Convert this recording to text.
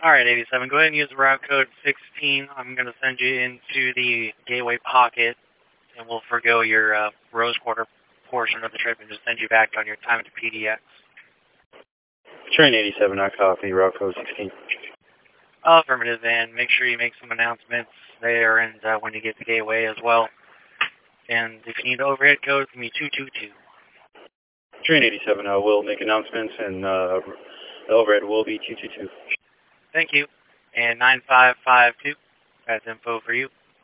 Alright, 87, go ahead and use the route code 16. I'm going to send you into the Gateway Pocket, and we'll forgo your Rose Quarter portion of the trip and just send you back on your time to PDX. Train 87, I copy, route code 16. Affirmative, and make sure you make some announcements there and when you get to Gateway as well. And if you need overhead code, it's going to be 222. Train 87, I will make announcements, and the overhead will be 222. Thank you. And 9552, that's info for you.